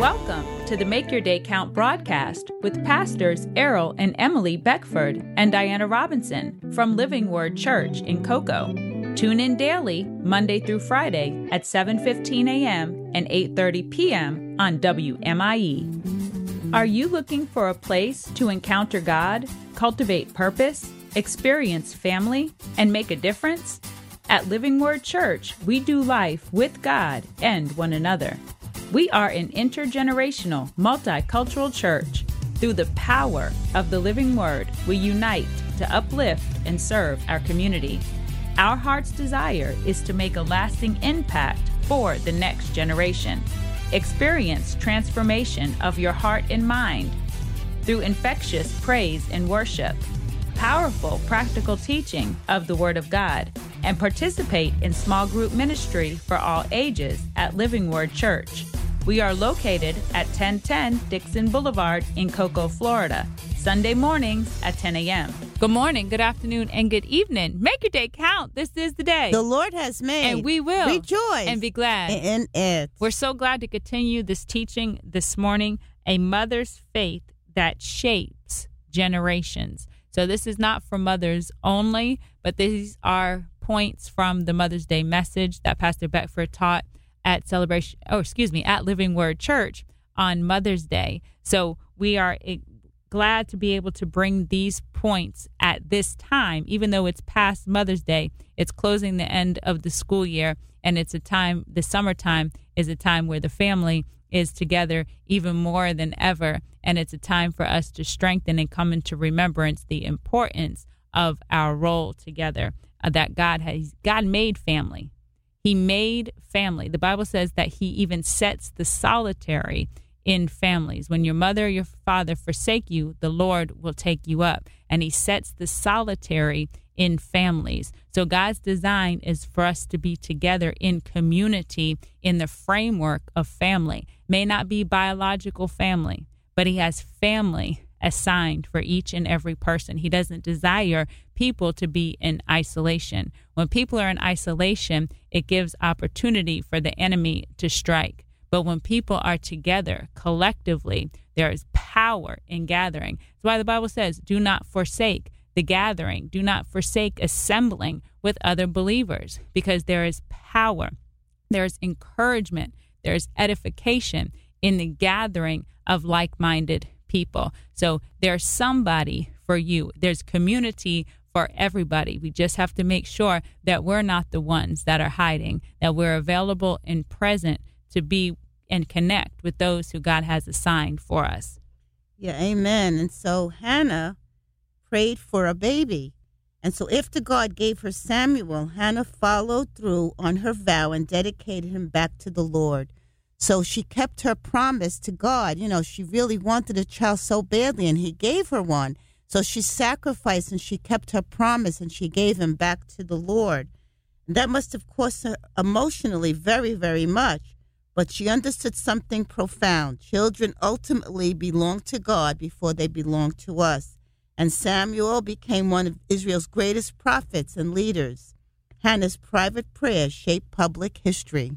Welcome to the Make Your Day Count broadcast with pastors Errol and Emily Beckford and Diana Robinson from Living Word Church in Cocoa. Tune in daily, Monday through Friday at 7:15 a.m. and 8:30 p.m. on WMIE. Are you looking for a place to encounter God, cultivate purpose, experience family, and make a difference? At Living Word Church, we do life with God and one another. We are an intergenerational, multicultural church. Through the power of the Living Word, we unite to uplift and serve our community. Our heart's desire is to make a lasting impact for the next generation. Experience transformation of your heart and mind through infectious praise and worship, powerful practical teaching of the Word of God, and participate in small group ministry for all ages at Living Word Church. We are located at 1010 Dixon Boulevard in Cocoa, Florida, Sunday mornings at 10 a.m. Good morning, good afternoon, and good evening. Make your day count. This is the day the Lord has made. And we will rejoice and be glad in it. We're so glad to continue this teaching this morning, a mother's faith that shapes generations. So this is not for mothers only, but these are points from the Mother's Day message that Pastor Beckford taught at Living Word Church on Mother's Day. So we are glad to be able to bring these points at this time, even though it's past Mother's Day. It's closing the end of the school year, and it's a time, the summertime is a time where the family is together even more than ever, and it's a time for us to strengthen and come into remembrance the importance of our role together, that God made family. He made family. The Bible says that he even sets the solitary in families. When your mother or your father forsake you, the Lord will take you up. And he sets the solitary in families. So God's design is for us to be together in community in the framework of family. May not be biological family, but he has family assigned for each and every person. He doesn't desire people to be in isolation. When people are in isolation, it gives opportunity for the enemy to strike. But when people are together collectively, there is power in gathering. That's why the Bible says, do not forsake the gathering. Do not forsake assembling with other believers, because there is power, there's encouragement, there's edification in the gathering of like-minded people. So there's somebody for you. There's community for everybody. We just have to make sure that we're not the ones that are hiding, that we're available and present to be and connect with those who God has assigned for us. Yeah, amen. And so Hannah prayed for a baby. And so after God gave her Samuel, Hannah followed through on her vow and dedicated him back to the Lord. So she kept her promise to God. You know, she really wanted a child so badly, and he gave her one. So she sacrificed and she kept her promise, and she gave him back to the Lord. And that must have cost her emotionally very, very much. But she understood something profound. Children ultimately belong to God before they belong to us. And Samuel became one of Israel's greatest prophets and leaders. Hannah's private prayers shaped public history.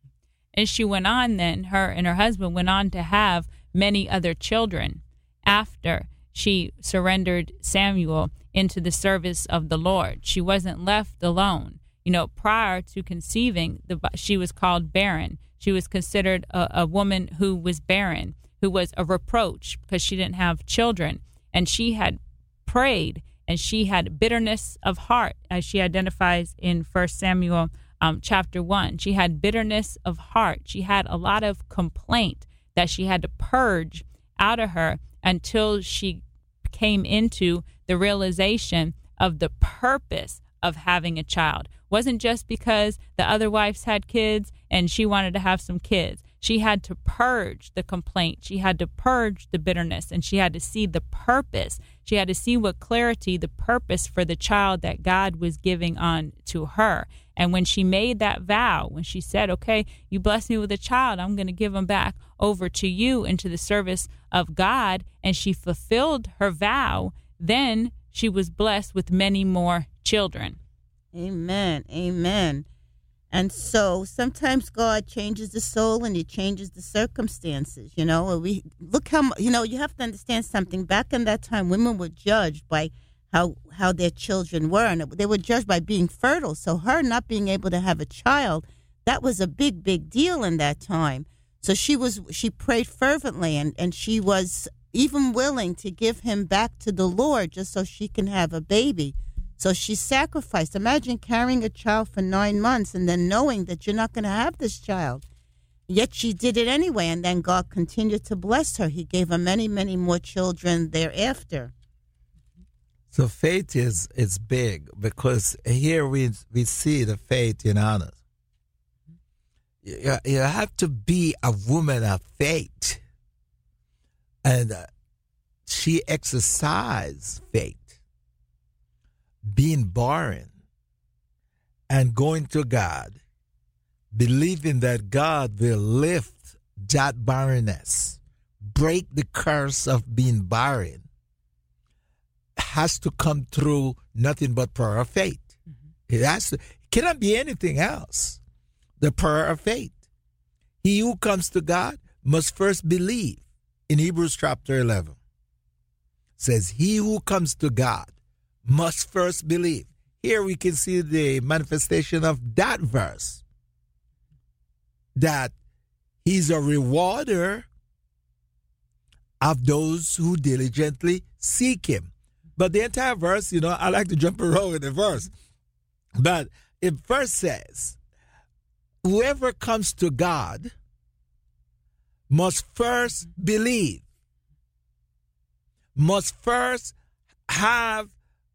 And she went on then, her and her husband went on to have many other children after she surrendered Samuel into the service of the Lord. She wasn't left alone. You know, prior to conceiving, she was called barren. She was considered a woman who was barren, who was a reproach because she didn't have children. And she had prayed, and she had bitterness of heart, as she identifies in 1 Samuel chapter 1. She had bitterness of heart. She had a lot of complaint that she had to purge out of her until she came into the realization of the purpose of having a child. Wasn't just because the other wives had kids and she wanted to have some kids. She had to purge the complaint. She had to purge the bitterness, and she had to see the purpose. She had to see with clarity the purpose for the child that God was giving on to her. And when she made that vow, when she said, okay, you bless me with a child, I'm going to give him back over to you into the service of God, and she fulfilled her vow, then she was blessed with many more children. Amen. Amen. And so sometimes God changes the soul and he changes the circumstances, you know. We look how, you know, you have to understand something. Back in that time, women were judged by how their children were, and they were judged by being fertile. So her not being able to have a child, that was a big, big deal in that time. So she prayed fervently, and she was even willing to give him back to the Lord just so she can have a baby. So she sacrificed. Imagine carrying a child for 9 months and then knowing that you're not going to have this child. Yet she did it anyway, and then God continued to bless her. He gave her many, many more children thereafter. So faith is big, because here we see the faith in Hannah. You have to be a woman of faith. And she exercised faith. Being barren and going to God, believing that God will lift that barrenness, break the curse of being barren, has to come through nothing but prayer of faith. It cannot be anything else. The prayer of faith. He who comes to God must first believe. In Hebrews chapter 11, says, he who comes to God must first believe. Here we can see the manifestation of that verse, that he's a rewarder of those who diligently seek him. But the entire verse, you know, I like to jump around in the verse, but it first says, whoever comes to God must first believe, must first have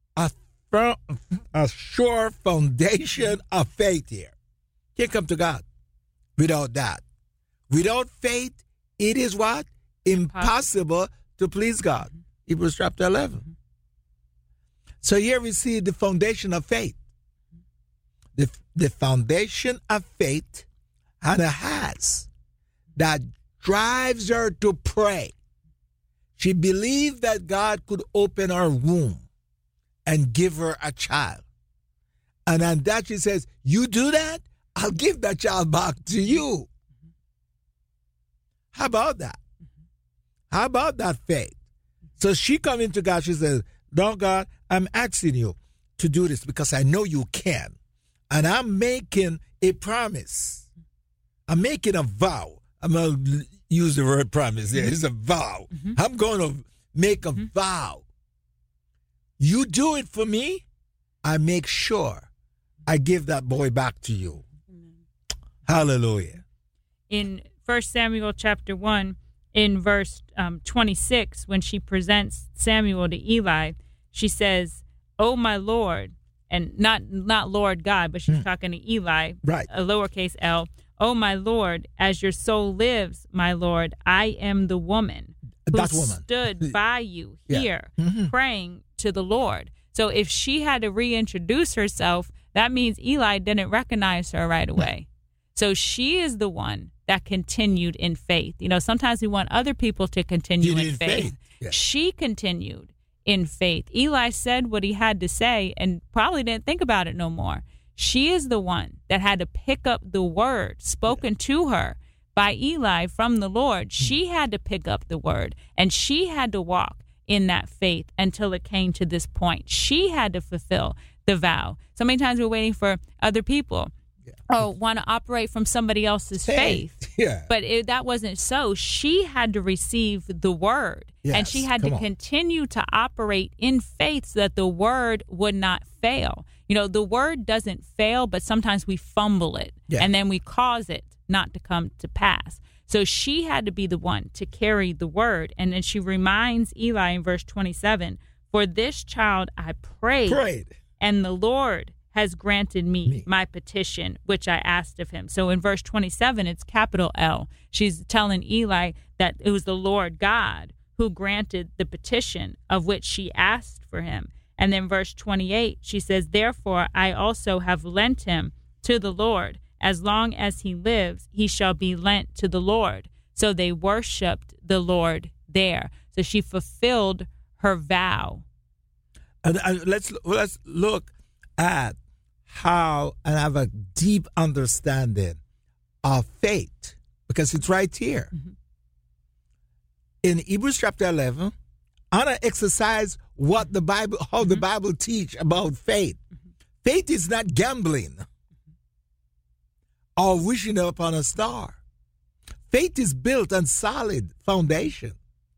a sure foundation of faith here. Can't come to God without that. Without faith, it is what? Impossible to please God. Hebrews chapter 11. So here we see the foundation of faith. The foundation of faith Hannah has that drives her to pray. She believed that God could open her womb and give her a child. And on that she says, you do that, I'll give that child back to you. How about that? How about that faith? So she comes into God, she says, no, God, I'm asking you to do this because I know you can. And I'm making a promise. I'm making a vow. I'm going to use the word promise here. It's a vow. I'm going to make a vow. You do it for me, I make sure I give that boy back to you. Hallelujah. In 1 Samuel chapter 1, in verse 26, when she presents Samuel to Eli, she says, oh, my Lord, and not Lord God, but she's talking to Eli, right? A lowercase l. Oh, my Lord, as your soul lives, my Lord, I am the woman who stood by you here praying to the Lord. So if she had to reintroduce herself, that means Eli didn't recognize her right away. So she is the one that continued in faith. You know, sometimes we want other people to continue in faith. Yeah. She continued in faith. Eli said what he had to say and probably didn't think about it no more. She is the one that had to pick up the word spoken to her by Eli from the Lord. She had to pick up the word, and she had to walk in that faith until it came to this point. She had to fulfill the vow. So many times we're waiting for other people or want to operate from somebody else's faith. Yeah. But that wasn't so. She had to receive the word, and she had to continue to operate in faith so that the word would not fail. You know, the word doesn't fail, but sometimes we fumble it, and then we cause it not to come to pass. So she had to be the one to carry the word. And then she reminds Eli in verse 27, for this child I prayed. And the Lord has granted me my petition, which I asked of him. So in verse 27, it's capital L. She's telling Eli that it was the Lord God who granted the petition of which she asked for him. And then verse 28, she says, therefore I also have lent him to the Lord. As long as he lives, he shall be lent to the Lord. So they worshiped the Lord there. So she fulfilled her vow. And let's look at how and have a deep understanding of faith, because it's right here. Mm-hmm. In Hebrews chapter 11, Anna exercise what the Bible, how the Bible teach about faith. Faith is not gambling or wishing upon a star. Faith is built on solid foundation.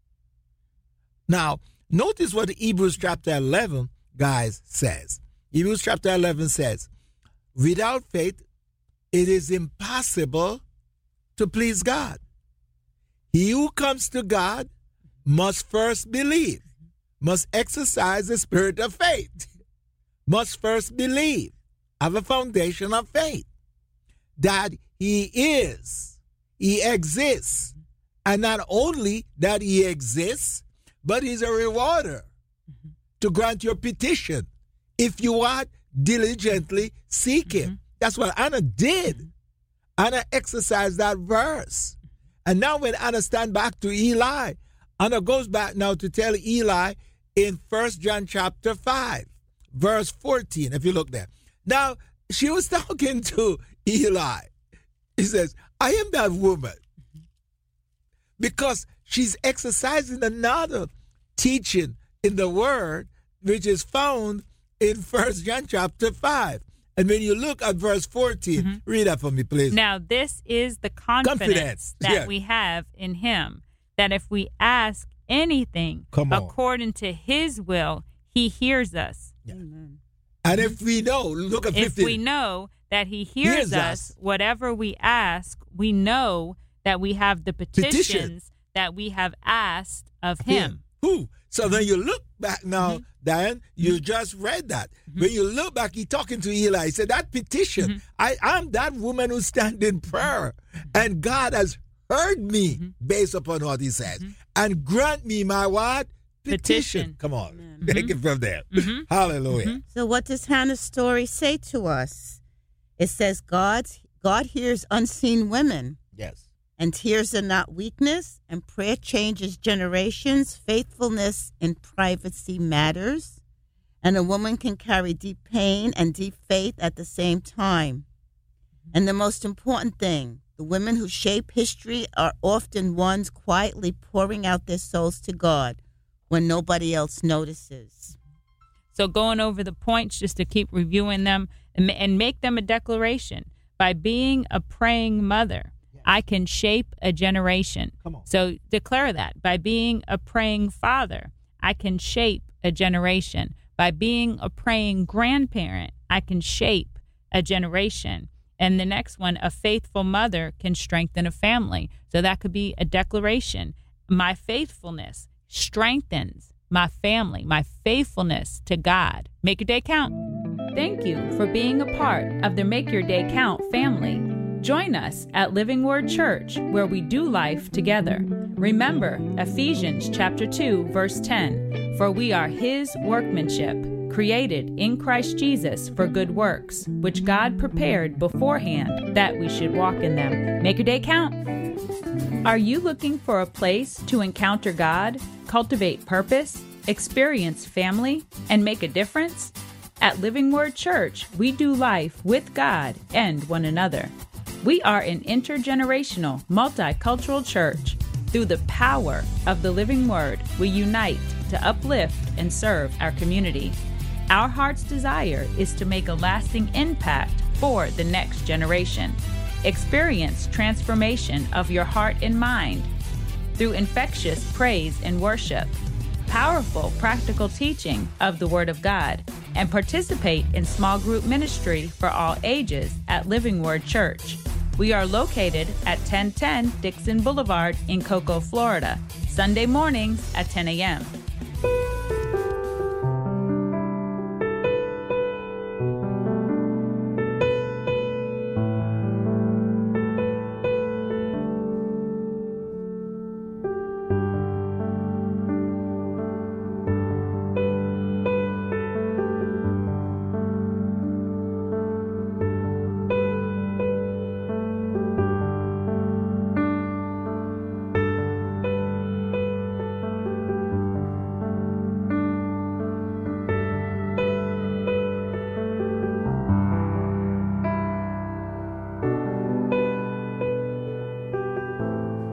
Now, notice what Hebrews chapter 11, guys, says. Hebrews chapter 11 says, without faith, it is impossible to please God. He who comes to God must first believe, must exercise the spirit of faith, must first believe, have a foundation of faith, that he is, he exists, and not only that he exists, but he's a rewarder to grant your petition if you are diligently seek him. That's what Anna did. Anna exercised that verse. And now when Anna stand back to Eli, Anna goes back now to tell Eli in 1 John chapter 5, verse 14, if you look there. Now, she was talking to Eli. He says, I am that woman. Because she's exercising another teaching in the word, which is found in 1 John chapter 5. And when you look at verse 14, read that for me, please. Now, this is the confidence that we have in him, that if we ask anything according to his will, he hears us. Yeah. And if we know, look at 15. If we know that he hears us, whatever we ask, we know that we have the petitions that we have asked of him. Who? So then you look back now, Diane, you just read that. When you look back, he's talking to Eli. He said, that petition, I'm that woman who stands in prayer. And God has heard me based upon what he says. And grant me my what? Petition. Come on. Take it from there. Hallelujah. So what does Hannah's story say to us? It says God hears unseen women. Yes. And tears are not weakness, and prayer changes generations. Faithfulness in privacy matters, and a woman can carry deep pain and deep faith at the same time. And the most important thing, the women who shape history are often ones quietly pouring out their souls to God when nobody else notices. So going over the points just to keep reviewing them and make them a declaration. By being a praying mother, I can shape a generation. Come on. So declare that. By being a praying father, I can shape a generation. By being a praying grandparent, I can shape a generation. And the next one, a faithful mother can strengthen a family. So that could be a declaration. My faithfulness strengthens my family, my faithfulness to God. Make your day count. Thank you for being a part of the Make Your Day Count family. Join us at Living Word Church, where we do life together. Remember Ephesians chapter 2, verse 10, for we are his workmanship, created in Christ Jesus for good works, which God prepared beforehand that we should walk in them. Make your day count. Are you looking for a place to encounter God, cultivate purpose, experience family, and make a difference? At Living Word Church, we do life with God and one another. We are an intergenerational, multicultural church. Through the power of the living word, we unite to uplift and serve our community. Our heart's desire is to make a lasting impact for the next generation. Experience transformation of your heart and mind through infectious praise and worship, powerful practical teaching of the Word of God, and participate in small group ministry for all ages at Living Word Church. We are located at 1010 Dixon Boulevard in Cocoa, Florida, Sunday mornings at 10 a.m.